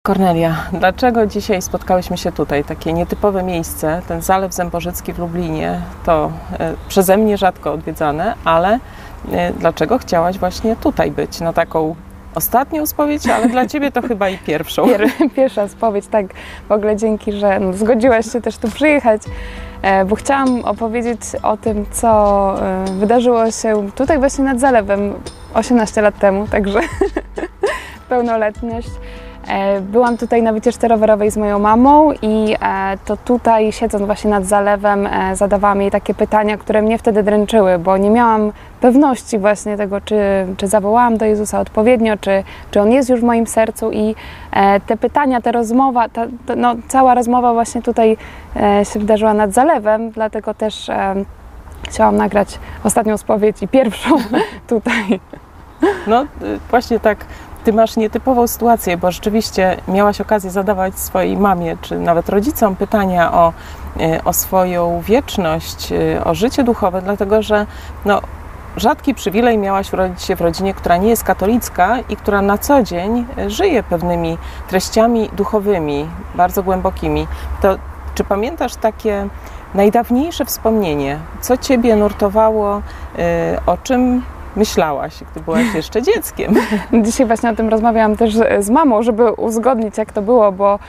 Kornelia, dlaczego dzisiaj spotkałyśmy się tutaj? Takie nietypowe miejsce, ten Zalew Zemborzycki w Lublinie, to przeze mnie rzadko odwiedzane, ale dlaczego chciałaś właśnie tutaj być? No taką ostatnią spowiedź, ale dla Ciebie to chyba i pierwszą. Pierwsza spowiedź, tak. W ogóle dzięki, że zgodziłaś się też tu przyjechać, bo chciałam opowiedzieć o tym, co wydarzyło się tutaj właśnie nad Zalewem 18 lat temu, także pełnoletność. Byłam tutaj na wycieczce rowerowej z moją mamą i to tutaj, siedząc właśnie nad zalewem, zadawałam jej takie pytania, które mnie wtedy dręczyły, bo nie miałam pewności właśnie tego, czy zawołałam do Jezusa odpowiednio, czy On jest już w moim sercu i te pytania, ta rozmowa, cała rozmowa właśnie tutaj się wydarzyła nad zalewem, dlatego też chciałam nagrać ostatnią spowiedź i pierwszą tutaj. No właśnie tak. Ty masz nietypową sytuację, bo rzeczywiście miałaś okazję zadawać swojej mamie, czy nawet rodzicom pytania o swoją wieczność, o życie duchowe, dlatego że rzadki przywilej miałaś urodzić się w rodzinie, która nie jest katolicka i która na co dzień żyje pewnymi treściami duchowymi, bardzo głębokimi. To czy pamiętasz takie najdawniejsze wspomnienie, co Ciebie nurtowało, o czym myślałaś, gdy byłaś jeszcze dzieckiem? Dzisiaj właśnie o tym rozmawiałam też z mamą, żeby uzgodnić, jak to było, bo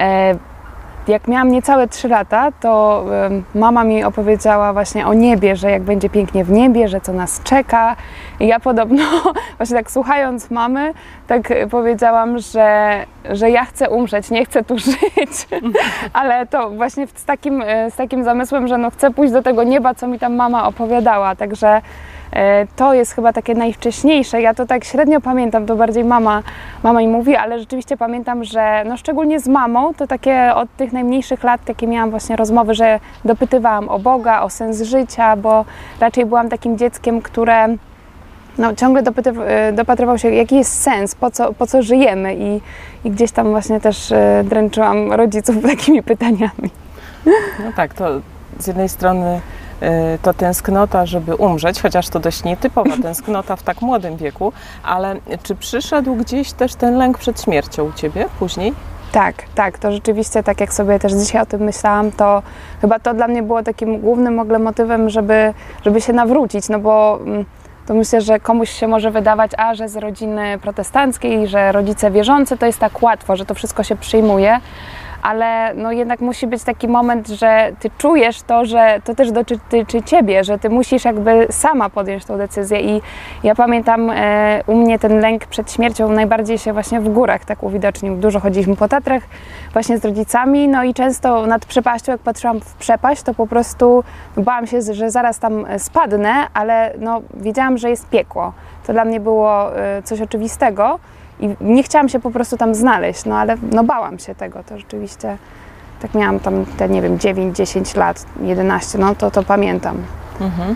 jak miałam niecałe 3 lata, to mama mi opowiedziała właśnie o niebie, że jak będzie pięknie w niebie, że co nas czeka. I ja podobno, właśnie tak słuchając mamy, tak powiedziałam, że ja chcę umrzeć, nie chcę tu żyć. Ale to właśnie z takim zamysłem, że chcę pójść do tego nieba, co mi tam mama opowiadała. Także to jest chyba takie najwcześniejsze. Ja to tak średnio pamiętam, to bardziej mama mi mówi, ale rzeczywiście pamiętam, że szczególnie z mamą, to takie od tych najmniejszych lat takie miałam właśnie rozmowy, że dopytywałam o Boga, o sens życia, bo raczej byłam takim dzieckiem, które ciągle dopatrywał się, jaki jest sens, po co żyjemy i gdzieś tam właśnie też dręczyłam rodziców takimi pytaniami. No tak, to z jednej strony to tęsknota, żeby umrzeć, chociaż to dość nietypowa tęsknota w tak młodym wieku, ale czy przyszedł gdzieś też ten lęk przed śmiercią u Ciebie później? Tak, to rzeczywiście, tak jak sobie też dzisiaj o tym myślałam, to chyba to dla mnie było takim głównym motywem, żeby się nawrócić, bo to myślę, że komuś się może wydawać, że z rodziny protestanckiej, że rodzice wierzący, to jest tak łatwo, że to wszystko się przyjmuje, ale jednak musi być taki moment, że Ty czujesz to, że to też dotyczy Ciebie, że Ty musisz jakby sama podjąć tą decyzję i ja pamiętam, u mnie ten lęk przed śmiercią najbardziej się właśnie w górach tak uwidocznił. Dużo chodziliśmy po Tatrach właśnie z rodzicami, i często nad przepaścią, jak patrzyłam w przepaść, to po prostu bałam się, że zaraz tam spadnę, ale wiedziałam, że jest piekło. To dla mnie było coś oczywistego. I nie chciałam się po prostu tam znaleźć, ale bałam się tego, to rzeczywiście, tak miałam tam te, 9, 10 lat, 11, to pamiętam. Mhm.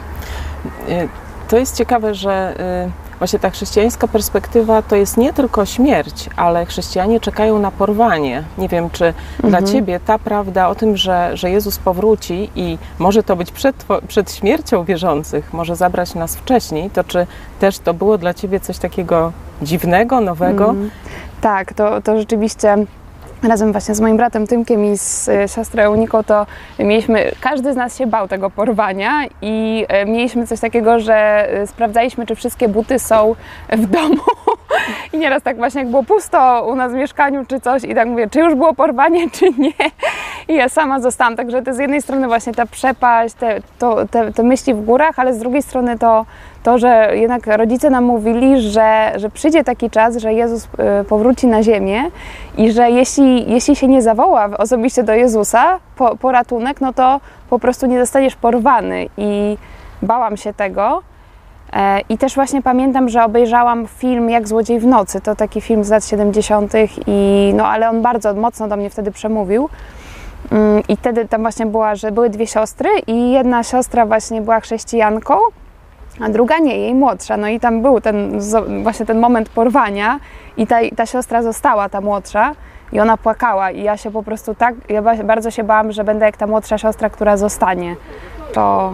To jest ciekawe, że właśnie ta chrześcijańska perspektywa to jest nie tylko śmierć, ale chrześcijanie czekają na porwanie. Nie wiem, czy dla Ciebie ta prawda o tym, że Jezus powróci i może to być przed śmiercią wierzących, może zabrać nas wcześniej, to czy też to było dla Ciebie coś takiego dziwnego, nowego? Tak, to rzeczywiście razem właśnie z moim bratem Tymkiem i z siostrą Euniką to każdy z nas się bał tego porwania i mieliśmy coś takiego, że sprawdzaliśmy, czy wszystkie buty są w domu i nieraz tak właśnie jak było pusto u nas w mieszkaniu czy coś i tak mówię, czy już było porwanie, czy nie. I ja sama zostałam, także to z jednej strony właśnie ta przepaść, te myśli w górach, ale z drugiej strony to, że jednak rodzice nam mówili, że przyjdzie taki czas, że Jezus powróci na ziemię i że jeśli się nie zawoła osobiście do Jezusa po ratunek, to po prostu nie zostaniesz porwany i bałam się tego. I też właśnie pamiętam, że obejrzałam film Jak złodziej w nocy, to taki film z lat 70. Ale on bardzo mocno do mnie wtedy przemówił. I wtedy tam właśnie były 2 siostry i jedna siostra właśnie była chrześcijanką, a druga nie, jej młodsza. I tam był właśnie ten moment porwania i ta siostra została, ta młodsza, i ona płakała i ja się po prostu ja bardzo się bałam, że będę jak ta młodsza siostra, która zostanie.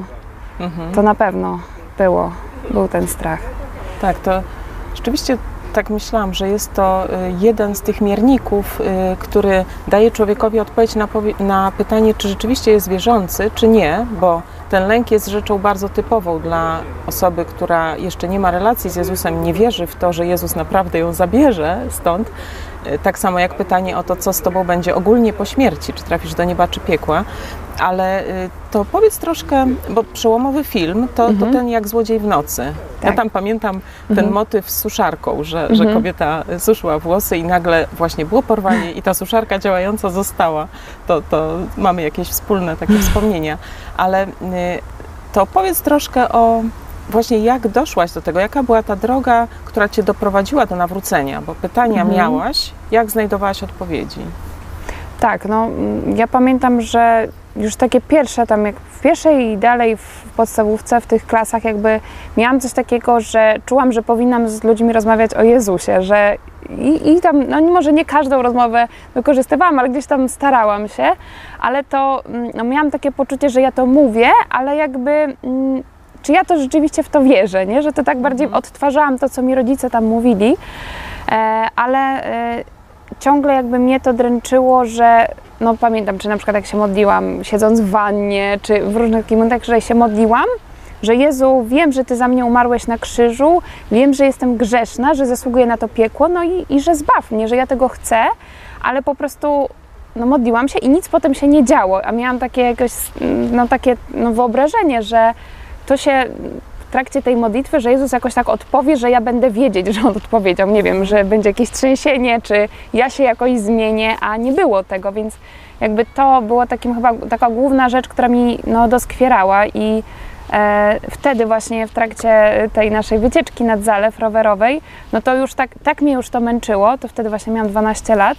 To na pewno był ten strach. Tak, to rzeczywiście tak myślałam, że jest to jeden z tych mierników, który daje człowiekowi odpowiedź na pytanie, czy rzeczywiście jest wierzący, czy nie, bo ten lęk jest rzeczą bardzo typową dla osoby, która jeszcze nie ma relacji z Jezusem, nie wierzy w to, że Jezus naprawdę ją zabierze stąd. Tak samo jak pytanie o to, co z tobą będzie ogólnie po śmierci, czy trafisz do nieba, czy piekła. Ale to powiedz troszkę, bo przełomowy film to ten jak Złodziej w nocy. Tak. Ja tam pamiętam ten motyw z suszarką, że kobieta suszyła włosy i nagle właśnie było porwanie i ta suszarka działająca została. To mamy jakieś wspólne takie wspomnienia. Ale to powiedz troszkę o właśnie jak doszłaś do tego, jaka była ta droga, która cię doprowadziła do nawrócenia, bo pytania miałaś, jak znajdowałaś odpowiedzi? Tak, no ja pamiętam, że już takie pierwsze, tam jak w pierwszej i dalej w podstawówce, w tych klasach jakby miałam coś takiego, że czułam, że powinnam z ludźmi rozmawiać o Jezusie, że i tam, no może nie każdą rozmowę wykorzystywałam, ale gdzieś tam starałam się, ale to no, miałam takie poczucie, że ja to mówię, ale jakby czy ja to rzeczywiście w to wierzę, nie? Że to tak bardziej odtwarzałam to, co mi rodzice tam mówili, ale ciągle jakby mnie to dręczyło, że no pamiętam, czy na przykład jak się modliłam, siedząc w wannie, czy w różnych takich momentach, że się modliłam, że Jezu, wiem, że Ty za mnie umarłeś na krzyżu, wiem, że jestem grzeszna, że zasługuję na to piekło, no i że zbaw mnie, że ja tego chcę, ale po prostu no modliłam się i nic potem się nie działo, a miałam takie jakoś, no takie wyobrażenie, że to się w trakcie tej modlitwy, że Jezus jakoś tak odpowie, że ja będę wiedzieć, że On odpowiedział. Nie wiem, że będzie jakieś trzęsienie, czy ja się jakoś zmienię, a nie było tego, więc jakby to było takim chyba taka główna rzecz, która mi no, doskwierała i wtedy właśnie w trakcie tej naszej wycieczki nad zalew rowerowej, no to już tak mnie już to męczyło, to wtedy właśnie miałam 12 lat,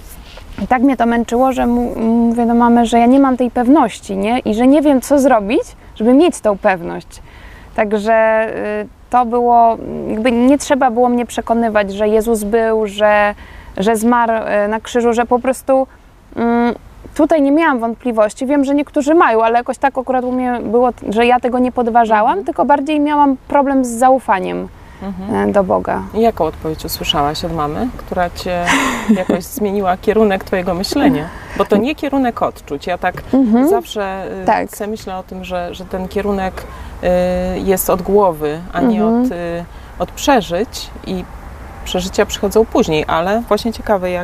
i tak mnie to męczyło, że mówię do mamy, że ja nie mam tej pewności, nie? I że nie wiem, co zrobić, żeby mieć tą pewność. Także to było, jakby nie trzeba było mnie przekonywać, że Jezus był, że zmarł na krzyżu, że po prostu tutaj nie miałam wątpliwości. Wiem, że niektórzy mają, ale jakoś tak akurat u mnie było, że ja tego nie podważałam, tylko bardziej miałam problem z zaufaniem do Boga. I jaką odpowiedź usłyszałaś od mamy, która cię jakoś zmieniła kierunek twojego myślenia? Bo to nie kierunek odczuć. Ja tak zawsze sobie myślę o tym, że ten kierunek jest od głowy, a nie od przeżyć i przeżycia przychodzą później, ale właśnie ciekawe jak...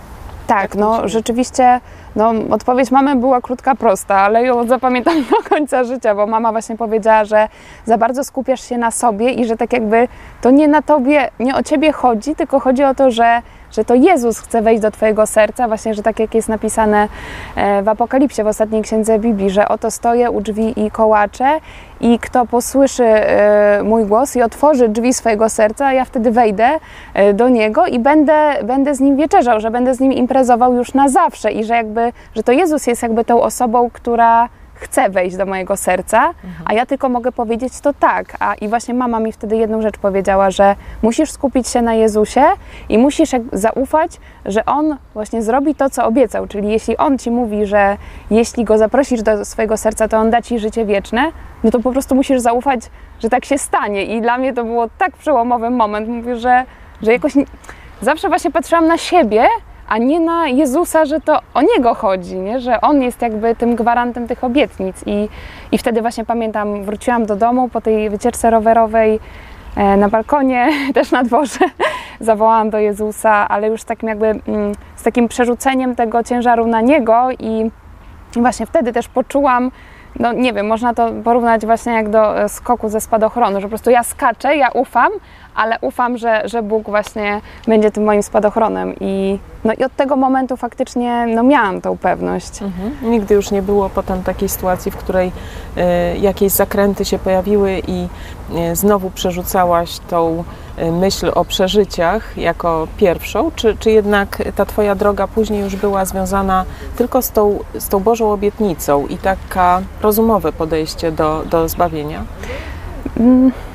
Tak, no rzeczywiście no, odpowiedź mamy była krótka, prosta, ale ją zapamiętam do końca życia, bo mama właśnie powiedziała, że za bardzo skupiasz się na sobie i że tak jakby to nie na tobie, nie o ciebie chodzi, tylko chodzi o to, że to Jezus chce wejść do twojego serca, właśnie, że tak jak jest napisane w Apokalipsie, w ostatniej księdze Biblii, że oto stoję u drzwi i kołaczę i kto posłyszy mój głos i otworzy drzwi swojego serca, ja wtedy wejdę do Niego i będę z Nim wieczerzał, że będę z Nim imprezował już na zawsze i że jakby, że to Jezus jest jakby tą osobą, która chce wejść do mojego serca, a ja tylko mogę powiedzieć to tak. I właśnie mama mi wtedy jedną rzecz powiedziała, że musisz skupić się na Jezusie i musisz zaufać, że On właśnie zrobi to, co obiecał. Czyli jeśli On ci mówi, że jeśli Go zaprosisz do swojego serca, to On da ci życie wieczne, no to po prostu musisz zaufać, że tak się stanie. I dla mnie to było tak przełomowy moment. Mówię, że jakoś zawsze właśnie patrzyłam na siebie, a nie na Jezusa, że to o Niego chodzi, nie? Że On jest jakby tym gwarantem tych obietnic. I wtedy właśnie pamiętam, wróciłam do domu po tej wycieczce rowerowej na balkonie, też na dworze, zawołałam do Jezusa, ale już takim jakby z takim przerzuceniem tego ciężaru na Niego i właśnie wtedy też poczułam, no nie wiem, można to porównać właśnie jak do skoku ze spadochronu, że po prostu ja skaczę, ja ufam, ale ufam, że Bóg właśnie będzie tym moim spadochronem i od tego momentu faktycznie miałam tą pewność. Nigdy już nie było potem takiej sytuacji, w której jakieś zakręty się pojawiły i znowu przerzucałaś tą myśl o przeżyciach jako pierwszą, czy jednak ta twoja droga później już była związana tylko z tą Bożą obietnicą i taka rozumowe podejście do zbawienia?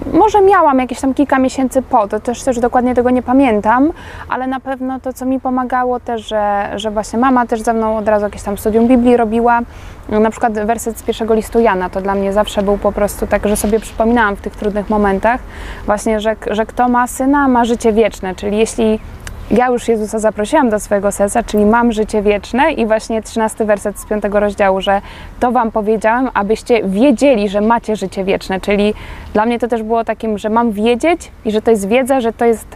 może miałam jakieś tam kilka miesięcy po, to też dokładnie tego nie pamiętam, ale na pewno to, co mi pomagało też, że właśnie mama też ze mną od razu jakieś tam studium Biblii robiła. Na przykład werset z pierwszego listu Jana, to dla mnie zawsze był po prostu tak, że sobie przypominałam w tych trudnych momentach właśnie, że kto ma Syna, ma życie wieczne, czyli jeśli ja już Jezusa zaprosiłam do swojego serca, czyli mam życie wieczne i właśnie 13 werset z 5 rozdziału, że to wam powiedziałem, abyście wiedzieli, że macie życie wieczne, czyli dla mnie to też było takim, że mam wiedzieć i że to jest wiedza, że to jest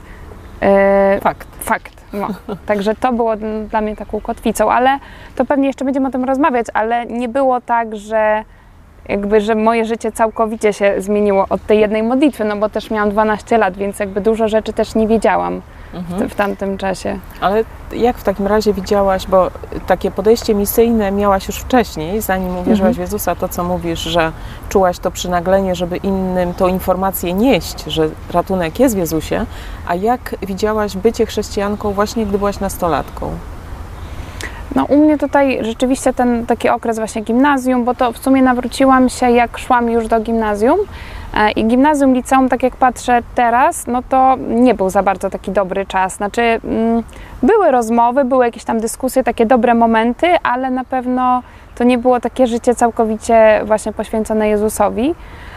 fakt. No. Także to było dla mnie taką kotwicą, ale to pewnie jeszcze będziemy o tym rozmawiać, ale nie było tak, że że moje życie całkowicie się zmieniło od tej jednej modlitwy, no bo też miałam 12 lat, więc jakby dużo rzeczy też nie wiedziałam w tamtym czasie. Ale jak w takim razie widziałaś, bo takie podejście misyjne miałaś już wcześniej, zanim uwierzyłaś w Jezusa, to co mówisz, że czułaś to przynaglenie, żeby innym tą informację nieść, że ratunek jest w Jezusie, a jak widziałaś bycie chrześcijanką właśnie, gdy byłaś nastolatką? No u mnie tutaj rzeczywiście ten taki okres właśnie gimnazjum, bo to w sumie nawróciłam się jak szłam już do gimnazjum i gimnazjum, liceum, tak jak patrzę teraz, no to nie był za bardzo taki dobry czas. Znaczy były rozmowy, były jakieś tam dyskusje, takie dobre momenty, ale na pewno to nie było takie życie całkowicie właśnie poświęcone Jezusowi.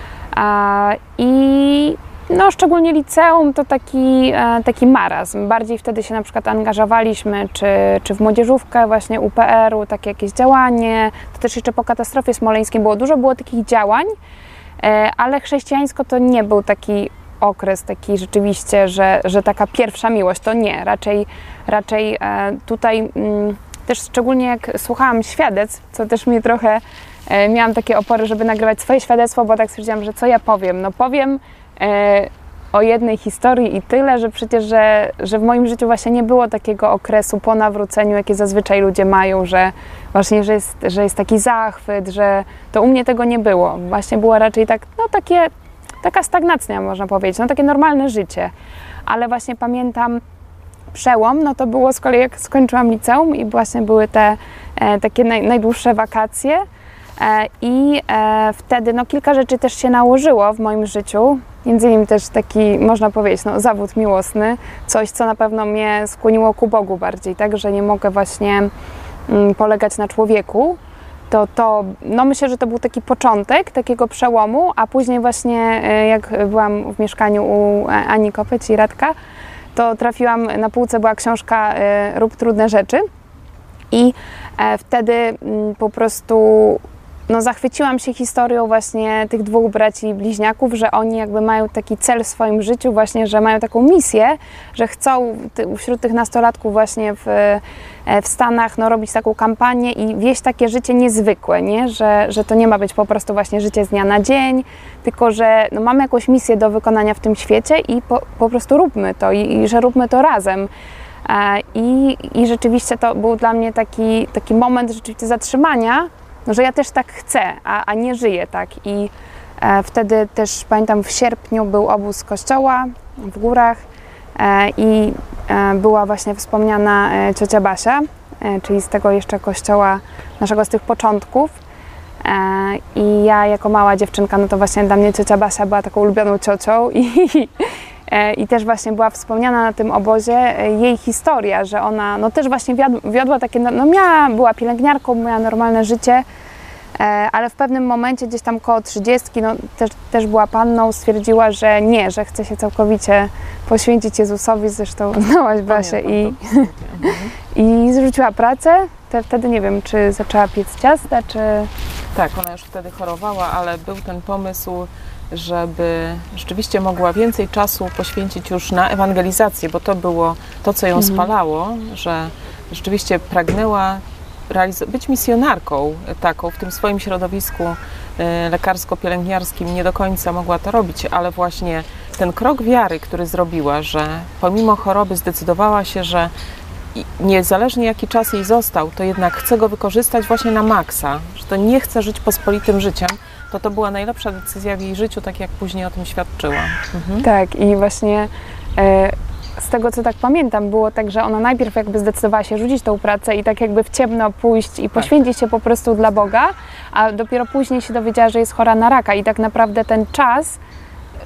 I no, szczególnie liceum to taki marazm. Bardziej wtedy się na przykład angażowaliśmy, czy w młodzieżówkę właśnie UPR-u, takie jakieś działanie. To też jeszcze po katastrofie smoleńskiej było takich działań, ale chrześcijańsko to nie był taki okres, taki rzeczywiście, że taka pierwsza miłość, to nie. Raczej tutaj też szczególnie jak słuchałam świadectw, co też mnie trochę, miałam takie opory, żeby nagrywać swoje świadectwo, bo tak stwierdziłam, że co ja powiem? No powiem o jednej historii i tyle, że przecież, że w moim życiu właśnie nie było takiego okresu po nawróceniu, jakie zazwyczaj ludzie mają, że właśnie, że jest taki zachwyt, że to u mnie tego nie było. Właśnie było raczej tak, no taka stagnacja, można powiedzieć, no takie normalne życie. Ale właśnie pamiętam przełom, no to było z kolei jak skończyłam liceum i właśnie były te takie najdłuższe wakacje. I wtedy no, kilka rzeczy też się nałożyło w moim życiu, między innymi też taki, można powiedzieć, no, zawód miłosny, coś, co na pewno mnie skłoniło ku Bogu bardziej, tak, że nie mogę właśnie polegać na człowieku. No myślę, że to był taki początek takiego przełomu, a później właśnie jak byłam w mieszkaniu u Ani Kopeć i Radka, to trafiłam, na półce była książka Rób trudne rzeczy i wtedy po prostu no, zachwyciłam się historią właśnie tych dwóch braci bliźniaków, że oni jakby mają taki cel w swoim życiu właśnie, że mają taką misję, że chcą wśród tych nastolatków właśnie w Stanach no, robić taką kampanię i wieść takie życie niezwykłe, nie? Że to nie ma być po prostu właśnie życie z dnia na dzień, tylko że no, mamy jakąś misję do wykonania w tym świecie i po prostu róbmy to i że róbmy to razem. I rzeczywiście to był dla mnie taki moment rzeczywiście zatrzymania, no, że ja też tak chcę, a nie żyję tak. I wtedy też pamiętam w sierpniu był obóz kościoła w górach i była właśnie wspomniana ciocia Basia, czyli z tego jeszcze kościoła naszego z tych początków. I ja jako mała dziewczynka, no to właśnie dla mnie ciocia Basia była taką ulubioną ciocią i też właśnie była wspomniana na tym obozie jej historia, że ona no też właśnie wiodła takie, no była pielęgniarką, miała normalne życie, ale w pewnym momencie gdzieś tam koło 30, no też była panną, stwierdziła, że nie, że chce się całkowicie poświęcić Jezusowi, zresztą znałaś Basię i zrzuciła pracę. Wtedy nie wiem, czy zaczęła piec ciasta, czy... Tak, ona już wtedy chorowała, ale był ten pomysł, żeby rzeczywiście mogła więcej czasu poświęcić już na ewangelizację, bo to było to, co ją spalało, że rzeczywiście pragnęła być misjonarką taką w tym swoim środowisku lekarsko-pielęgniarskim. Nie do końca mogła to robić, ale właśnie ten krok wiary, który zrobiła, że pomimo choroby zdecydowała się, że niezależnie jaki czas jej został, to jednak chce go wykorzystać właśnie na maksa, że to nie chce żyć pospolitym życiem, to była najlepsza decyzja w jej życiu, tak jak później o tym świadczyła. Tak, i właśnie z tego, co tak pamiętam, było tak, że ona najpierw jakby zdecydowała się rzucić tą pracę i tak jakby w ciemno pójść i poświęcić się po prostu dla Boga, a dopiero później się dowiedziała, że jest chora na raka i tak naprawdę ten czas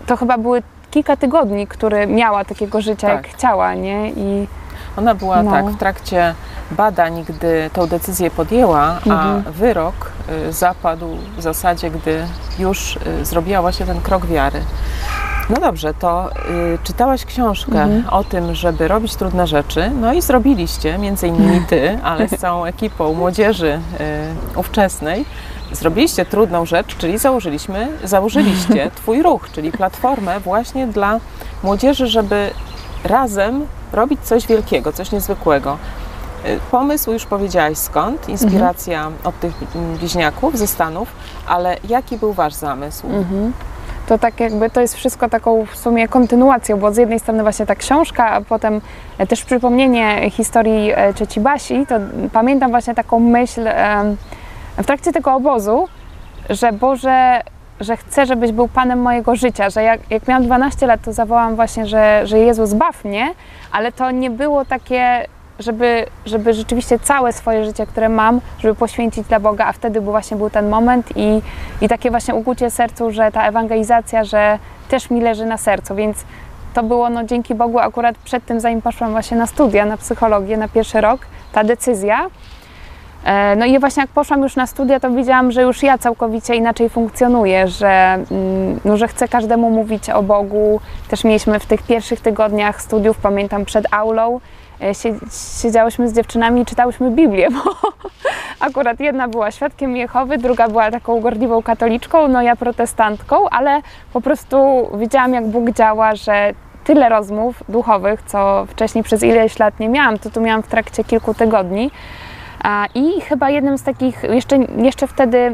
to chyba były kilka tygodni, które miała takiego życia, Tak. jak chciała, nie? I Ona była No. tak w trakcie badań, gdy tą decyzję podjęła, a wyrok zapadł w zasadzie, gdy już zrobiła właśnie ten krok wiary. No dobrze, to czytałaś książkę o tym, żeby robić trudne rzeczy, no i zrobiliście, między innymi ty, ale z całą ekipą młodzieży ówczesnej, zrobiliście trudną rzecz, czyli założyliście twój ruch, czyli platformę właśnie dla młodzieży, żeby razem robić coś wielkiego, coś niezwykłego. Pomysł już powiedziałaś skąd, inspiracja od tych bliźniaków ze Stanów, ale jaki był wasz zamysł? to tak jakby to jest wszystko taką w sumie kontynuacją, bo z jednej strony właśnie ta książka, a potem też przypomnienie historii cioci Basi, to pamiętam właśnie taką myśl w trakcie tego obozu, że Boże, że chcę, żebyś był Panem mojego życia, że jak miałam 12 lat, to zawołałam właśnie, że Jezu, zbaw mnie, ale to nie było takie, żeby rzeczywiście całe swoje życie, które mam, żeby poświęcić dla Boga, a wtedy właśnie był ten moment i takie właśnie ukucie sercu, że ta ewangelizacja, że też mi leży na sercu, więc to było no dzięki Bogu akurat przed tym, zanim poszłam właśnie na studia, na psychologię, na pierwszy rok, ta decyzja. No i właśnie jak poszłam już na studia, to widziałam, że już ja całkowicie inaczej funkcjonuję, że chcę każdemu mówić o Bogu. Też mieliśmy w tych pierwszych tygodniach studiów, pamiętam przed aulą, siedziałyśmy z dziewczynami i czytałyśmy Biblię, bo akurat jedna była świadkiem Jehowy, druga była taką gorliwą katoliczką, no ja protestantką, ale po prostu widziałam, jak Bóg działa, że tyle rozmów duchowych, co wcześniej przez ileś lat nie miałam, to tu miałam w trakcie kilku tygodni. I chyba jednym z takich, jeszcze wtedy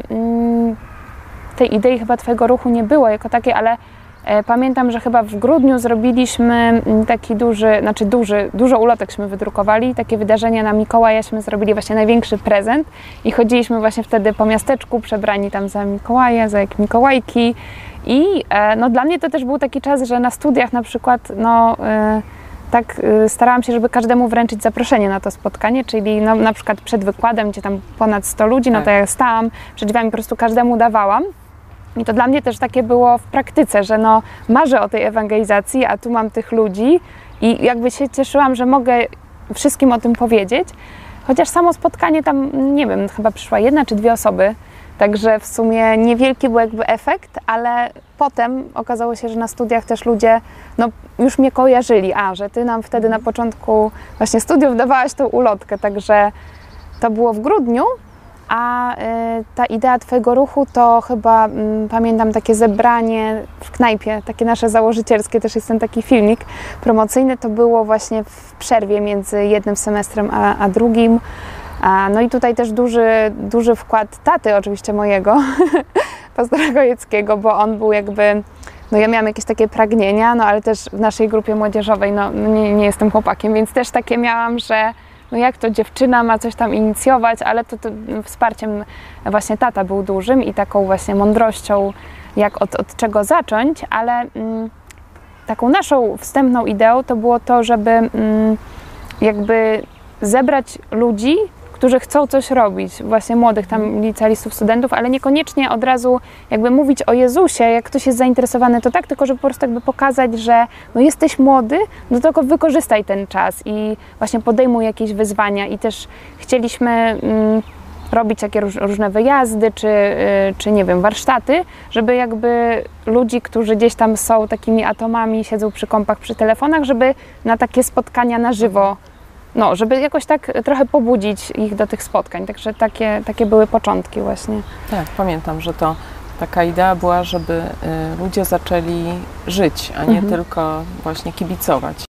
tej idei chyba Twojego ruchu nie było jako takiej, ale pamiętam, że chyba w grudniu zrobiliśmy taki dużo ulotekśmy wydrukowali, takie wydarzenia na Mikołajaśmy zrobili właśnie największy prezent i chodziliśmy właśnie wtedy po miasteczku przebrani tam za Mikołaja, za jak Mikołajki i no dla mnie to też był taki czas, że na studiach na przykład tak starałam się, żeby każdemu wręczyć zaproszenie na to spotkanie, czyli no, na przykład przed wykładem, gdzie tam ponad 100 ludzi, no to ja stałam przed drzwiami, po prostu każdemu dawałam. I to dla mnie też takie było w praktyce, że no marzę o tej ewangelizacji, a tu mam tych ludzi i jakby się cieszyłam, że mogę wszystkim o tym powiedzieć. Chociaż samo spotkanie tam, nie wiem, chyba przyszła 1 czy 2 osoby, także w sumie niewielki był jakby efekt, ale potem okazało się, że na studiach też ludzie no, już mnie kojarzyli, że ty nam wtedy na początku właśnie studiów dawałaś tą ulotkę, także to było w grudniu, a ta idea Twojego ruchu to chyba pamiętam takie zebranie w knajpie, takie nasze założycielskie, też jest ten taki filmik promocyjny, to było właśnie w przerwie między jednym semestrem a drugim. No i tutaj też duży wkład taty oczywiście mojego, pastora Gojeckiego, bo on był jakby, no ja miałam jakieś takie pragnienia, no ale też w naszej grupie młodzieżowej, no nie jestem chłopakiem, więc też takie miałam, że no jak to dziewczyna ma coś tam inicjować, ale to wsparciem właśnie tata był dużym i taką właśnie mądrością, jak od czego zacząć, ale taką naszą wstępną ideą to było to, żeby jakby zebrać ludzi, którzy chcą coś robić, właśnie młodych tam licealistów, studentów, ale niekoniecznie od razu jakby mówić o Jezusie, jak ktoś jest zainteresowany, to tak, tylko żeby po prostu jakby pokazać, że no jesteś młody, no tylko wykorzystaj ten czas i właśnie podejmuj jakieś wyzwania i też chcieliśmy robić takie różne wyjazdy, czy nie wiem, warsztaty, żeby jakby ludzi, którzy gdzieś tam są takimi atomami, siedzą przy kompach, przy telefonach, żeby na takie spotkania na żywo, no, żeby jakoś tak trochę pobudzić ich do tych spotkań. Także takie były początki właśnie. Tak, pamiętam, że to taka idea była, żeby ludzie zaczęli żyć, a nie tylko właśnie kibicować.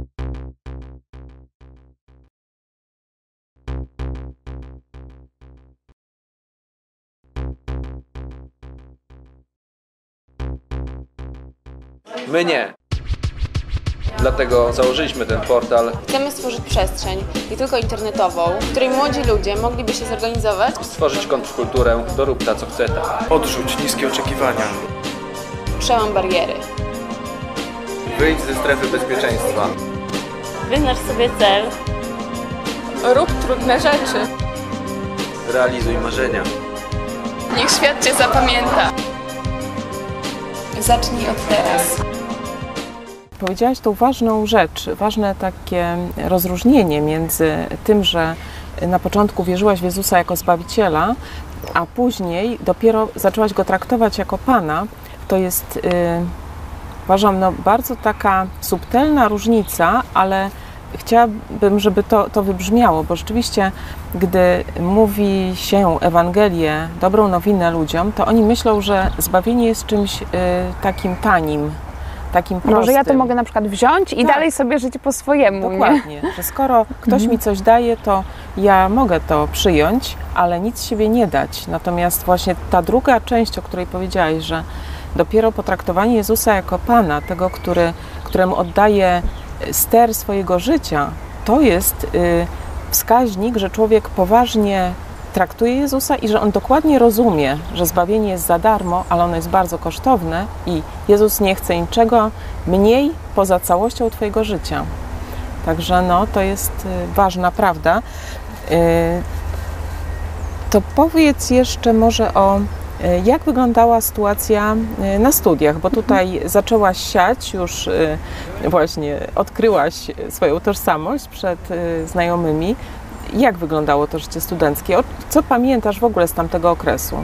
My nie. Dlatego założyliśmy ten portal. Chcemy stworzyć przestrzeń, nie tylko internetową, w której młodzi ludzie mogliby się zorganizować, Stworzyć kontrkulturę, dorób ta co chce ta. Odrzuć niskie oczekiwania. przełam bariery. Wyjdź ze strefy bezpieczeństwa. Wyznacz sobie cel. Rób trudne rzeczy. Realizuj marzenia. Niech świat Cię zapamięta. zacznij od teraz. Powiedziałaś tą ważną rzecz, ważne takie rozróżnienie między tym, że na początku wierzyłaś w Jezusa jako Zbawiciela, a później dopiero zaczęłaś Go traktować jako Pana. To jest, uważam, bardzo taka subtelna różnica, ale chciałabym, żeby to wybrzmiało, bo rzeczywiście, gdy mówi się Ewangelię, dobrą nowinę ludziom, to oni myślą, że zbawienie jest czymś takim tanim, takim prostym. Może ja to mogę na przykład wziąć i dalej sobie żyć po swojemu. Dokładnie, że skoro ktoś mi coś daje, to ja mogę to przyjąć, ale nic z siebie nie dać. Natomiast właśnie ta druga część, o której powiedziałaś, że dopiero potraktowanie Jezusa jako Pana, tego, któremu oddaje ster swojego życia, to jest wskaźnik, że człowiek poważnie traktuje Jezusa i że on dokładnie rozumie, że zbawienie jest za darmo, ale ono jest bardzo kosztowne i Jezus nie chce niczego mniej poza całością twojego życia. Także to jest ważna prawda. To powiedz jeszcze może jak wyglądała sytuacja na studiach, bo tutaj zaczęłaś siać, już właśnie odkryłaś swoją tożsamość przed znajomymi. Jak wyglądało to życie studenckie? Co pamiętasz w ogóle z tamtego okresu?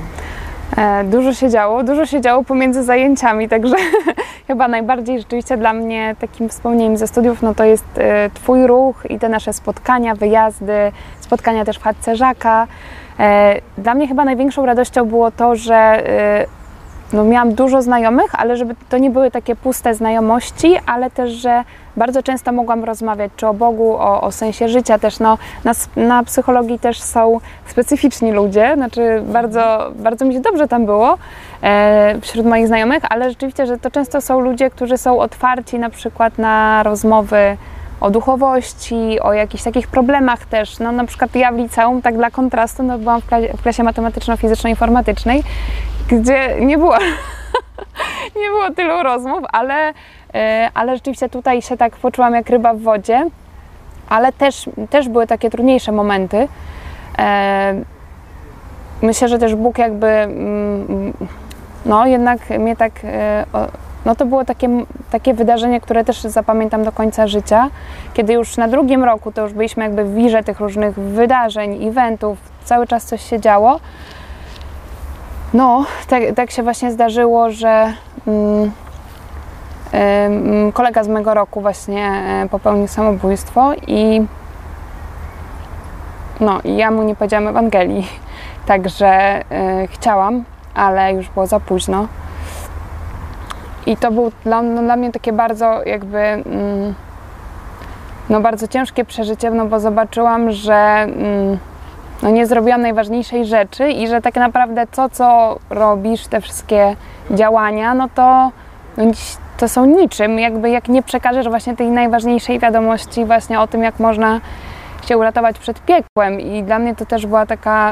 Dużo się działo pomiędzy zajęciami, także chyba najbardziej rzeczywiście dla mnie takim wspomnieniem ze studiów, to jest Twój ruch i te nasze spotkania, wyjazdy, spotkania też w chatce Żaka. Dla mnie chyba największą radością było to, że miałam dużo znajomych, ale żeby to nie były takie puste znajomości, ale też, że bardzo często mogłam rozmawiać czy o Bogu, o sensie życia też. Na psychologii też są specyficzni ludzie, znaczy bardzo mi się dobrze tam było wśród moich znajomych, ale rzeczywiście, że to często są ludzie, którzy są otwarci na przykład na rozmowy o duchowości, o jakichś takich problemach też. Na przykład ja w liceum, tak dla kontrastu, byłam w klasie matematyczno-fizyczno-informatycznej, gdzie nie było tylu rozmów, ale rzeczywiście tutaj się tak poczułam jak ryba w wodzie, ale też były takie trudniejsze momenty. Myślę, że też Bóg jakby jednak mnie tak... to było takie wydarzenie, które też zapamiętam do końca życia, kiedy już na drugim roku to już byliśmy jakby w wirze tych różnych wydarzeń, eventów, cały czas coś się działo. Tak się właśnie zdarzyło, że kolega z mego roku właśnie popełnił samobójstwo i ja mu nie powiedziałam Ewangelii, także chciałam, ale już było za późno. I to było dla mnie takie bardzo jakby, bardzo ciężkie przeżycie, bo zobaczyłam, że nie zrobiłam najważniejszej rzeczy i że tak naprawdę to, co robisz, te wszystkie działania, to są niczym, jakby jak nie przekażesz właśnie tej najważniejszej wiadomości właśnie o tym, jak można się uratować przed piekłem. I dla mnie to też była taka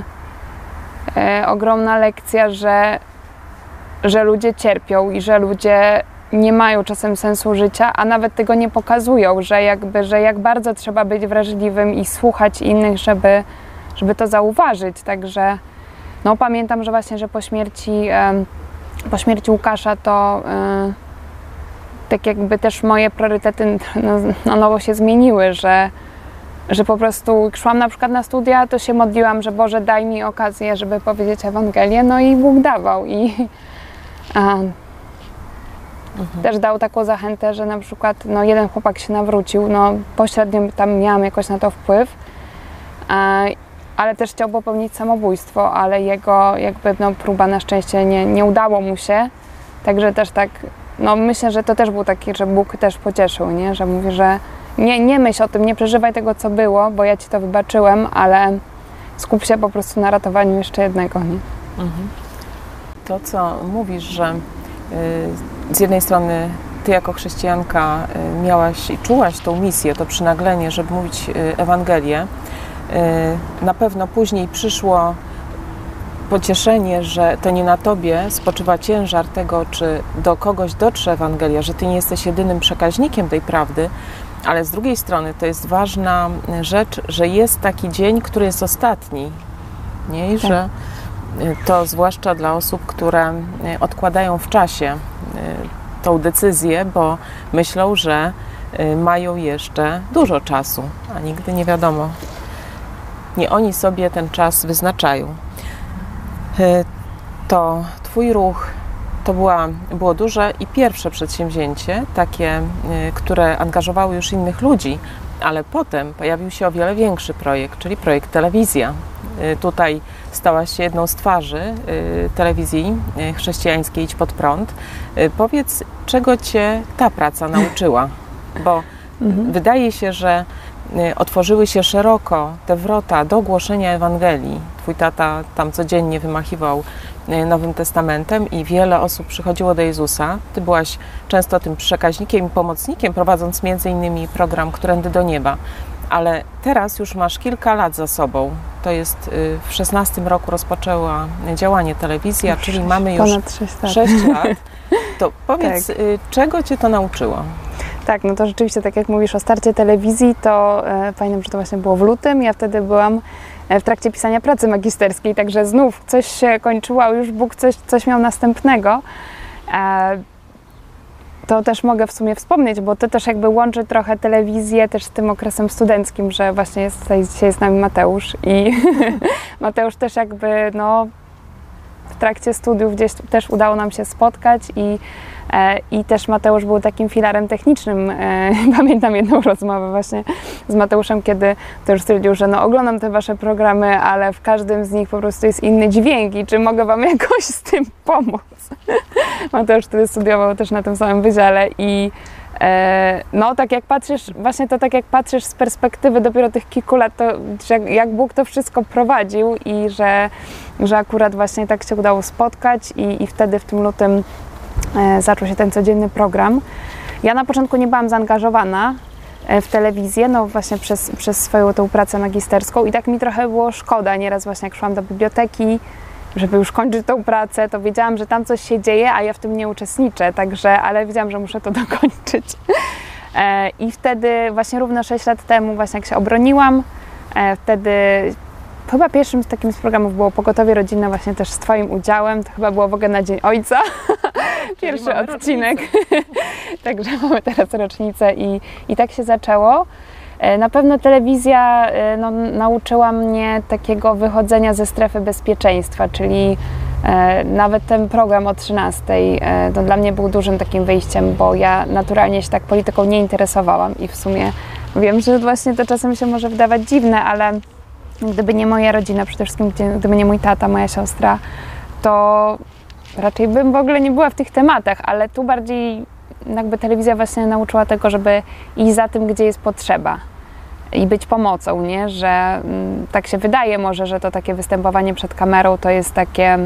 ogromna lekcja, że ludzie cierpią i że ludzie nie mają czasem sensu życia, a nawet tego nie pokazują, że jak bardzo trzeba być wrażliwym i słuchać innych, żeby to zauważyć. Także pamiętam, że właśnie, że po śmierci Łukasza to tak jakby też moje priorytety na nowo się zmieniły, że po prostu jak szłam na przykład na studia, to się modliłam, że Boże, daj mi okazję, żeby powiedzieć Ewangelię, i Bóg dawał i też dał taką zachętę, że na przykład jeden chłopak się nawrócił, pośrednio tam miałam jakoś na to wpływ, ale też chciał popełnić samobójstwo, ale jego jakby próba na szczęście nie udało mu się, także też tak, myślę, że to też był taki, że Bóg też pocieszył, nie? Że mówi, że nie myśl o tym, nie przeżywaj tego, co było, bo ja Ci to wybaczyłem, ale skup się po prostu na ratowaniu jeszcze jednego, nie? To, co mówisz, że z jednej strony Ty jako chrześcijanka miałaś i czułaś tą misję, to przynaglenie, żeby mówić Ewangelię, na pewno później przyszło pocieszenie, że to nie na Tobie spoczywa ciężar tego, czy do kogoś dotrze Ewangelia, że Ty nie jesteś jedynym przekaźnikiem tej prawdy, ale z drugiej strony to jest ważna rzecz, że jest taki dzień, który jest ostatni, nie? I że to zwłaszcza dla osób, które odkładają w czasie tą decyzję, bo myślą, że mają jeszcze dużo czasu, a nigdy nie wiadomo. Nie oni sobie ten czas wyznaczają. To Twój ruch to było duże i pierwsze przedsięwzięcie, takie, które angażowało już innych ludzi, ale potem pojawił się o wiele większy projekt, czyli projekt Telewizja. Tutaj stałaś się jedną z twarzy telewizji chrześcijańskiej Idź Pod Prąd. Powiedz, czego Cię ta praca nauczyła? Bo wydaje się, że otworzyły się szeroko te wrota do głoszenia Ewangelii. Twój tata tam codziennie wymachiwał Nowym Testamentem i wiele osób przychodziło do Jezusa. Ty byłaś często tym przekaźnikiem i pomocnikiem, prowadząc m.in. program Którędy do Nieba. Ale teraz już masz kilka lat za sobą. To jest w 16 roku rozpoczęła działanie telewizja, czyli mamy już ponad 6 lat. To powiedz, tak. Czego Cię to nauczyło? Tak, no to rzeczywiście, tak jak mówisz o starcie telewizji, to pamiętam, że to właśnie było w lutym. Ja wtedy byłam w trakcie pisania pracy magisterskiej, także znów coś się kończyło, a już Bóg coś miał następnego. To też mogę w sumie wspomnieć, bo to też jakby łączy trochę telewizję też z tym okresem studenckim, że właśnie dzisiaj jest z nami Mateusz i Mateusz też jakby w trakcie studiów gdzieś też udało nam się spotkać i też Mateusz był takim filarem technicznym. Pamiętam jedną rozmowę właśnie z Mateuszem, kiedy też stwierdził, że oglądam te wasze programy, ale w każdym z nich po prostu jest inny dźwięk i czy mogę wam jakoś z tym pomóc? Mateusz wtedy studiował też na tym samym wydziale i tak jak patrzysz z perspektywy dopiero tych kilku lat, to jak Bóg to wszystko prowadził i że akurat właśnie tak się udało spotkać i wtedy w tym lutym zaczął się ten codzienny program. Ja na początku nie byłam zaangażowana w telewizję, właśnie przez swoją tą pracę magisterską i tak mi trochę było szkoda. Nieraz właśnie jak szłam do biblioteki, żeby już kończyć tą pracę, to wiedziałam, że tam coś się dzieje, a ja w tym nie uczestniczę, ale wiedziałam, że muszę to dokończyć. I wtedy właśnie równo 6 lat temu właśnie jak się obroniłam, wtedy chyba pierwszym z takim z programów było Pogotowie Rodzinne właśnie też z Twoim udziałem. To chyba było w ogóle na Dzień Ojca. Pierwszy odcinek. Także mamy teraz rocznicę i tak się zaczęło. Na pewno telewizja nauczyła mnie takiego wychodzenia ze strefy bezpieczeństwa, czyli nawet ten program o 13:00 dla mnie był dużym takim wyjściem, bo ja naturalnie się tak polityką nie interesowałam i w sumie wiem, że właśnie to czasem się może wydawać dziwne, ale gdyby nie moja rodzina, przede wszystkim gdyby nie mój tata, moja siostra, to raczej bym w ogóle nie była w tych tematach, ale tu bardziej jakby telewizja właśnie nauczyła tego, żeby iść za tym, gdzie jest potrzeba i być pomocą, nie? Że tak się wydaje może, że to takie występowanie przed kamerą to jest takie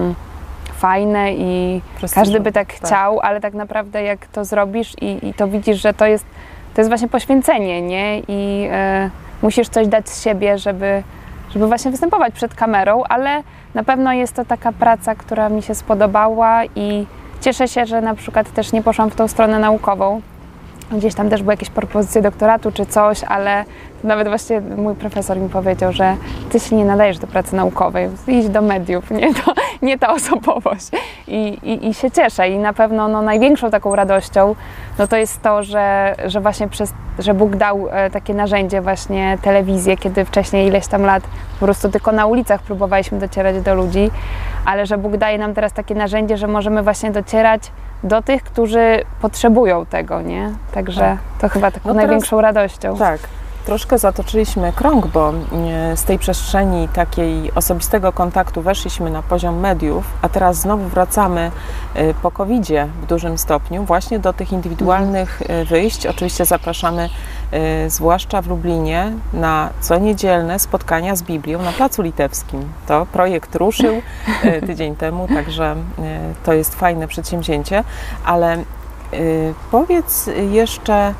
fajne i każdy by tak chciał, ale tak naprawdę jak to zrobisz i to widzisz, że to jest właśnie poświęcenie, nie? I musisz coś dać z siebie, żeby właśnie występować przed kamerą, ale na pewno jest to taka praca, która mi się spodobała i cieszę się, że na przykład też nie poszłam w tą stronę naukową. Gdzieś tam też były jakieś propozycje doktoratu czy coś, ale nawet właśnie mój profesor mi powiedział, że ty się nie nadajesz do pracy naukowej, idź do mediów, nie ta osobowość. I się cieszę i na pewno największą taką radością to jest to, że właśnie że Bóg dał takie narzędzie właśnie telewizję, kiedy wcześniej ileś tam lat po prostu tylko na ulicach próbowaliśmy docierać do ludzi, ale że Bóg daje nam teraz takie narzędzie, że możemy właśnie docierać do tych, którzy potrzebują tego, nie? Także to chyba taką największą radością. Tak. Troszkę zatoczyliśmy krąg, bo z tej przestrzeni takiej osobistego kontaktu weszliśmy na poziom mediów, a teraz znowu wracamy po COVID-zie w dużym stopniu właśnie do tych indywidualnych wyjść. Oczywiście zapraszamy zwłaszcza w Lublinie na coniedzielne spotkania z Biblią na Placu Litewskim. To projekt ruszył tydzień temu, także to jest fajne przedsięwzięcie, ale powiedz jeszcze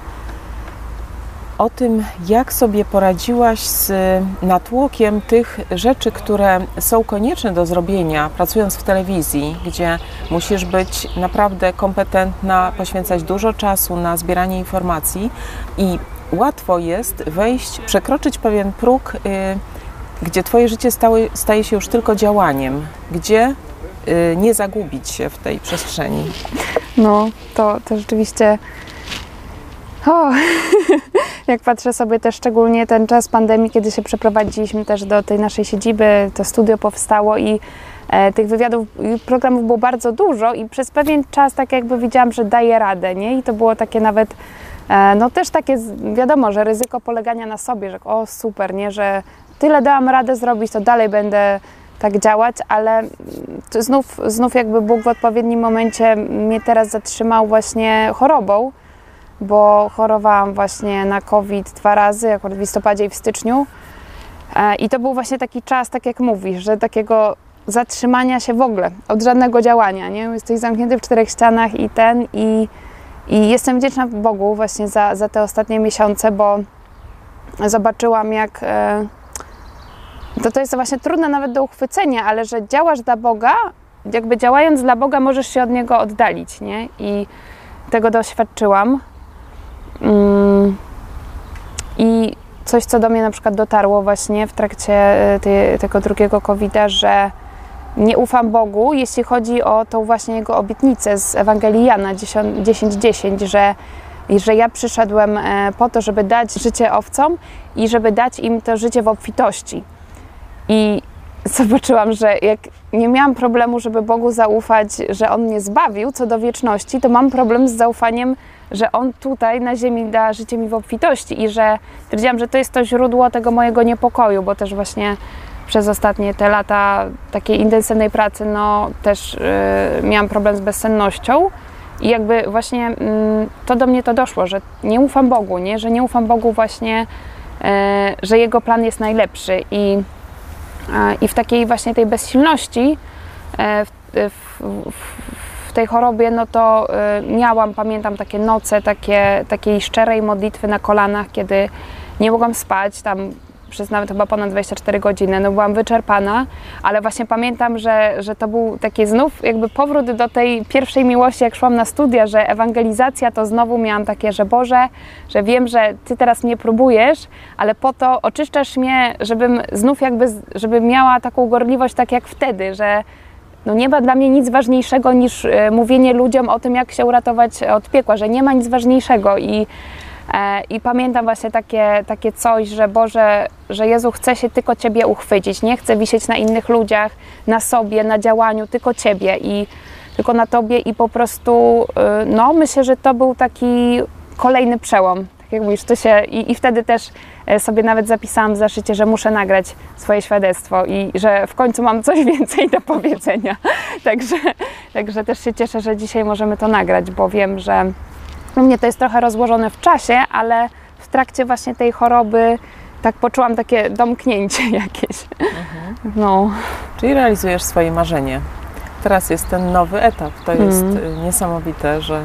o tym, jak sobie poradziłaś z natłokiem tych rzeczy, które są konieczne do zrobienia, pracując w telewizji, gdzie musisz być naprawdę kompetentna, poświęcać dużo czasu na zbieranie informacji i łatwo jest przekroczyć pewien próg, gdzie Twoje życie staje się już tylko działaniem, gdzie nie zagubić się w tej przestrzeni. No, to rzeczywiście... O, jak patrzę sobie też szczególnie ten czas pandemii, kiedy się przeprowadziliśmy też do tej naszej siedziby, to studio powstało i tych wywiadów i programów było bardzo dużo i przez pewien czas tak jakby widziałam, że daję radę, nie? I to było takie nawet, no też takie, wiadomo, że ryzyko polegania na sobie, że o super, nie? Że tyle dałam radę zrobić, to dalej będę tak działać, ale znów jakby Bóg w odpowiednim momencie mnie teraz zatrzymał właśnie chorobą, bo chorowałam właśnie na COVID 2 razy, akurat w listopadzie i w styczniu. I to był właśnie taki czas, tak jak mówisz, że takiego zatrzymania się w ogóle od żadnego działania, nie? Jesteś zamknięty w 4 ścianach i jestem wdzięczna Bogu właśnie za te ostatnie miesiące, bo zobaczyłam jak... To jest właśnie trudne nawet do uchwycenia, ale że działasz dla Boga, jakby działając dla Boga możesz się od Niego oddalić, nie? I tego doświadczyłam. I coś, co do mnie na przykład dotarło właśnie w trakcie tego drugiego COVID-a, że nie ufam Bogu, jeśli chodzi o tą właśnie Jego obietnicę z Ewangelii Jana 10:10, że ja przyszedłem po to, żeby dać życie owcom i żeby dać im to życie w obfitości. I zobaczyłam, że jak nie miałam problemu, żeby Bogu zaufać, że On mnie zbawił co do wieczności, to mam problem z zaufaniem, że On tutaj na ziemi da życie mi w obfitości i że stwierdziłam, że to jest to źródło tego mojego niepokoju, bo też właśnie przez ostatnie te lata takiej intensywnej pracy, no też miałam problem z bezsennością i jakby właśnie to do mnie to doszło, że nie ufam Bogu, nie? Że nie ufam Bogu właśnie, że Jego plan jest najlepszy i w takiej właśnie tej bezsilności, w tej chorobie, no to pamiętam takie noce, takiej szczerej modlitwy na kolanach, kiedy nie mogłam spać, tam przez nawet chyba ponad 24 godziny, no byłam wyczerpana, ale właśnie pamiętam, że to był taki znów jakby powrót do tej pierwszej miłości, jak szłam na studia, że ewangelizacja to znowu miałam takie, że Boże, że wiem, że Ty teraz mnie próbujesz, ale po to oczyszczasz mnie, żebym znów żeby miała taką gorliwość tak jak wtedy, że no nie ma dla mnie nic ważniejszego niż mówienie ludziom o tym, jak się uratować od piekła, że nie ma nic ważniejszego i pamiętam właśnie takie coś, że Boże, że Jezu, chce się tylko Ciebie uchwycić, nie chcę wisieć na innych ludziach, na sobie, na działaniu, tylko Ciebie i tylko na Tobie i po prostu, no myślę, że to był taki kolejny przełom, tak jak mówisz, to się i wtedy też sobie nawet zapisałam w zeszycie, że muszę nagrać swoje świadectwo i że w końcu mam coś więcej do powiedzenia, także też się cieszę, że dzisiaj możemy to nagrać, bo wiem, że u mnie to jest trochę rozłożone w czasie, ale w trakcie właśnie tej choroby tak poczułam takie domknięcie jakieś. No. Czyli realizujesz swoje marzenie. Teraz jest ten nowy etap. To jest niesamowite, że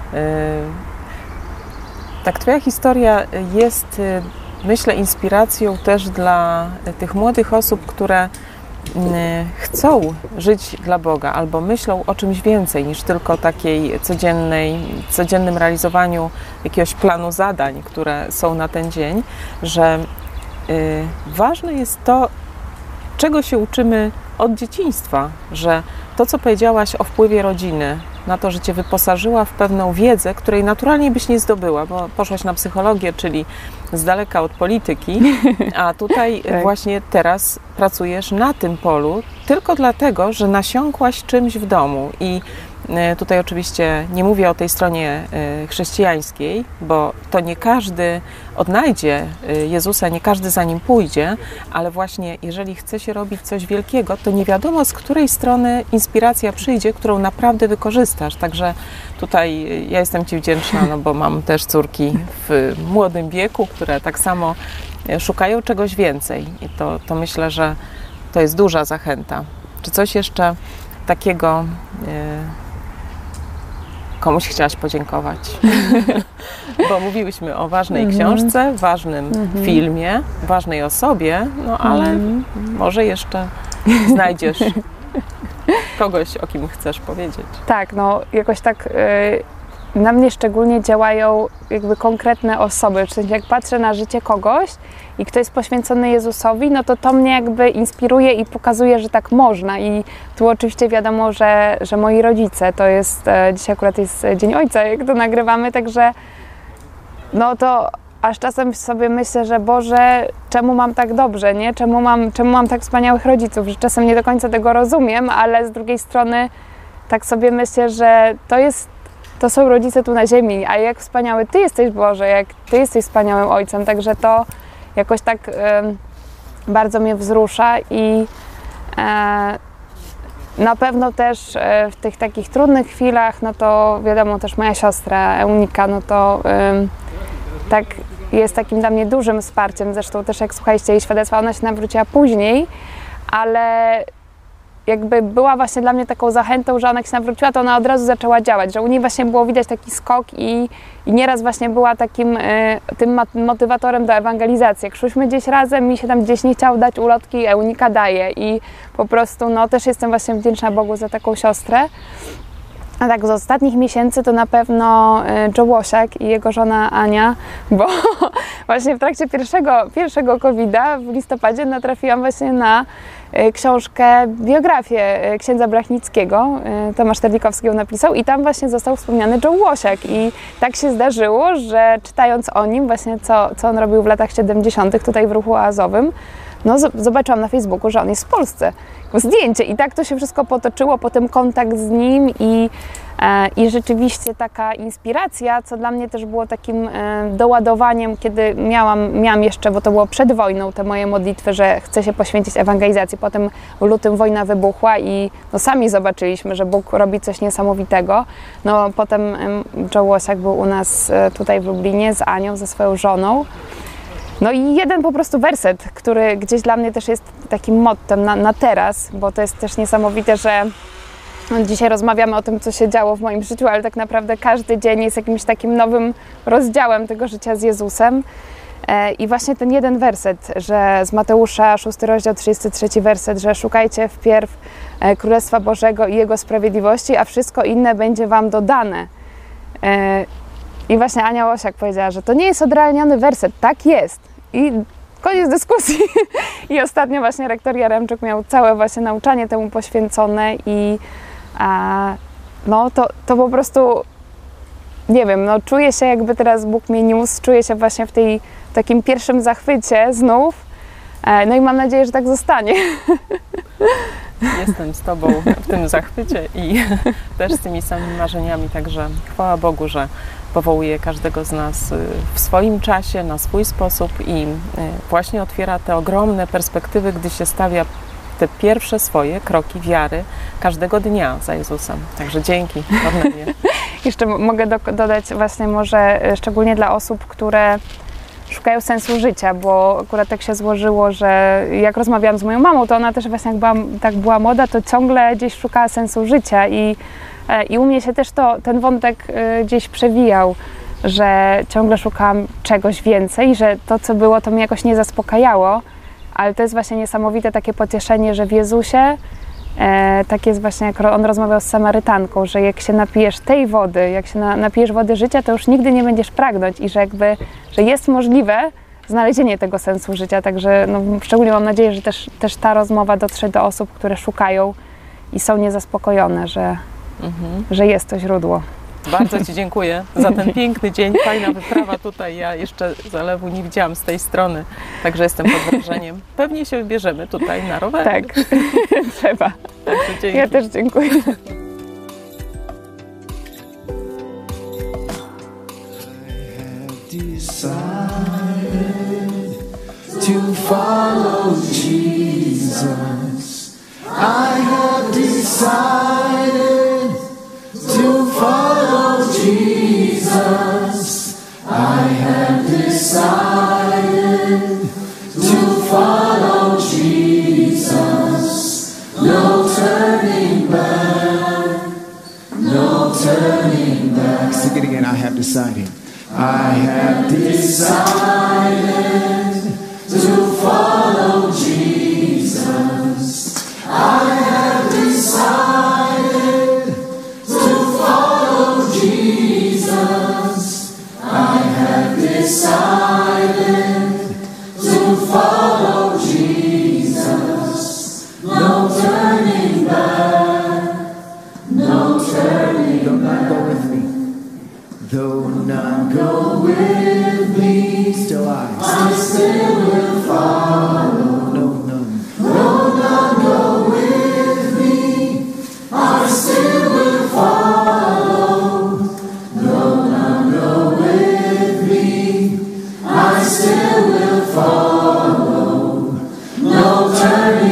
tak Twoja historia jest, myślę, inspiracją też dla tych młodych osób, które chcą żyć dla Boga albo myślą o czymś więcej niż tylko takiej codziennym realizowaniu jakiegoś planu zadań, które są na ten dzień, że ważne jest to, czego się uczymy od dzieciństwa, że to, co powiedziałaś o wpływie rodziny na to, że Cię wyposażyła w pewną wiedzę, której naturalnie byś nie zdobyła, bo poszłaś na psychologię, czyli z daleka od polityki, a tutaj tak. Właśnie teraz pracujesz na tym polu tylko dlatego, że nasiąkłaś czymś w domu i tutaj oczywiście nie mówię o tej stronie chrześcijańskiej, bo to nie każdy odnajdzie Jezusa, nie każdy za Nim pójdzie, ale właśnie jeżeli chce się robić coś wielkiego, to nie wiadomo, z której strony inspiracja przyjdzie, którą naprawdę wykorzystasz. Także tutaj ja jestem Ci wdzięczna, no bo mam też córki w młodym wieku, które tak samo szukają czegoś więcej i to myślę, że to jest duża zachęta. Czy coś jeszcze takiego komuś chciałaś podziękować? Bo mówiłyśmy o ważnej książce, ważnym filmie, ważnej osobie, no ale może jeszcze znajdziesz kogoś, o kim chcesz powiedzieć. Tak, no jakoś tak na mnie szczególnie działają jakby konkretne osoby. W sensie jak patrzę na życie kogoś i kto jest poświęcony Jezusowi, no to mnie jakby inspiruje i pokazuje, że tak można. I tu oczywiście wiadomo, że moi rodzice, to jest, dzisiaj akurat jest Dzień Ojca, jak to nagrywamy, także no to aż czasem sobie myślę, że Boże, czemu mam tak dobrze, nie? Czemu mam tak wspaniałych rodziców, że czasem nie do końca tego rozumiem, ale z drugiej strony tak sobie myślę, że to są rodzice tu na ziemi, a jak wspaniały Ty jesteś, Boże, jak Ty jesteś wspaniałym Ojcem, także to jakoś tak bardzo mnie wzrusza i na pewno też w tych takich trudnych chwilach, no to wiadomo, też moja siostra Eunika, no to tak jest takim dla mnie dużym wsparciem, zresztą też jak słuchaliście jej świadectwa, ona się nawróciła później, ale jakby była właśnie dla mnie taką zachętą, że ona jak się nawróciła, to ona od razu zaczęła działać, że u niej właśnie było widać taki skok i nieraz właśnie była takim tym motywatorem do ewangelizacji. Jak szłyśmy gdzieś razem, mi się tam gdzieś nie chciał dać ulotki, Eunika daje i po prostu no też jestem właśnie wdzięczna Bogu za taką siostrę. A tak z ostatnich miesięcy to na pewno Joe Łosiak i jego żona Ania, bo właśnie w trakcie pierwszego COVID-a w listopadzie natrafiłam właśnie na książkę, biografię księdza Blachnickiego, Tomasz Terlikowski ją napisał i tam właśnie został wspomniany Joe Łosiak i tak się zdarzyło, że czytając o nim właśnie co on robił w latach 70. tutaj w ruchu oazowym, no zobaczyłam na Facebooku, że on jest w Polsce. Zdjęcie i tak to się wszystko potoczyło, potem kontakt z nim i rzeczywiście taka inspiracja, co dla mnie też było takim doładowaniem, kiedy miałam jeszcze, bo to było przed wojną, te moje modlitwy, że chcę się poświęcić ewangelizacji. Potem w lutym wojna wybuchła i no sami zobaczyliśmy, że Bóg robi coś niesamowitego. No potem Joe Łosiak był u nas tutaj w Lublinie z Anią, ze swoją żoną. No i jeden po prostu werset, który gdzieś dla mnie też jest takim mottem na teraz, bo to jest też niesamowite, że dzisiaj rozmawiamy o tym, co się działo w moim życiu, ale tak naprawdę każdy dzień jest jakimś takim nowym rozdziałem tego życia z Jezusem. I właśnie ten jeden werset, że z Mateusza 6 rozdział 33 werset, że szukajcie wpierw Królestwa Bożego i Jego sprawiedliwości, a wszystko inne będzie wam dodane. I właśnie Ania Łosiak powiedziała, że to nie jest odrealniony werset, tak jest. I koniec dyskusji. I ostatnio właśnie rektor Jaremczuk miał całe właśnie nauczanie temu poświęcone i no to po prostu, nie wiem, no czuję się jakby teraz Bóg mnie niósł, czuję się właśnie w takim pierwszym zachwycie znów. No i mam nadzieję, że tak zostanie. Jestem z Tobą w tym zachwycie i też z tymi samymi marzeniami, także chwała Bogu, że powołuje każdego z nas w swoim czasie, na swój sposób i właśnie otwiera te ogromne perspektywy, gdy się stawia te pierwsze swoje kroki wiary każdego dnia za Jezusem. Także dzięki, Kornelia. Jeszcze mogę dodać właśnie może szczególnie dla osób, które szukają sensu życia, bo akurat tak się złożyło, że jak rozmawiałam z moją mamą, to ona też właśnie jak była młoda, to ciągle gdzieś szukała sensu życia i u mnie się też ten wątek gdzieś przewijał, że ciągle szukałam czegoś więcej, że to, co było, to mnie jakoś nie zaspokajało, ale to jest właśnie niesamowite takie pocieszenie, że w Jezusie tak jest właśnie, jak on rozmawiał z Samarytanką, że jak się napijesz tej wody, jak się napijesz wody życia, to już nigdy nie będziesz pragnąć i że jest możliwe znalezienie tego sensu życia, także no, szczególnie mam nadzieję, że też ta rozmowa dotrze do osób, które szukają i są niezaspokojone, że jest to źródło. Bardzo Ci dziękuję za ten piękny dzień, fajna wyprawa tutaj. Ja jeszcze zalewu nie widziałam z tej strony, także jestem pod wrażeniem. Pewnie się wybierzemy tutaj na rower. Tak, trzeba. Także dzięki. Ja też dziękuję. To follow Jesus, I have decided to follow Jesus. I have decided to follow Jesus. No turning back, no turning back. Sing it again. I have decided. I have decided to follow Jesus. I have decided to follow Jesus.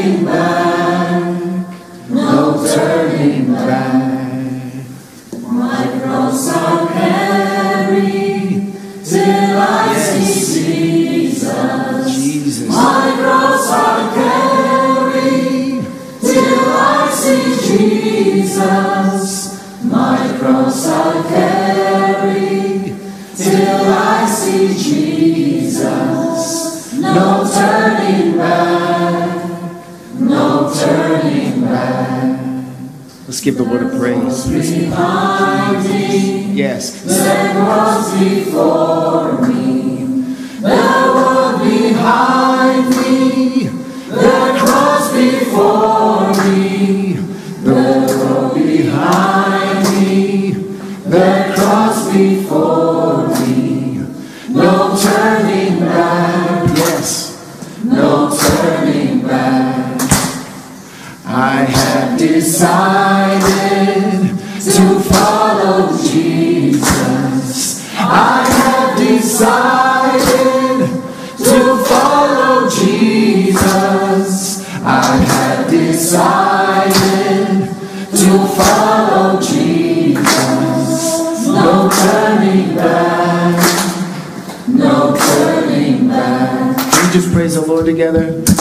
turning back, no turning back. My cross I'll carry till I see Jesus. My cross I'll carry till I see Jesus. My cross I'll carry till I see Jesus. No turning back, no turning back. Let's give the Lord a praise. Behind me, yes. There was before me. There was behind me. There was before me. There was behind me. There was before me. No turning back. Yes. No turning back. I have decided to follow Jesus. I have decided to follow Jesus. I have decided to follow Jesus. No turning back. No turning back. Can we just praise the Lord together?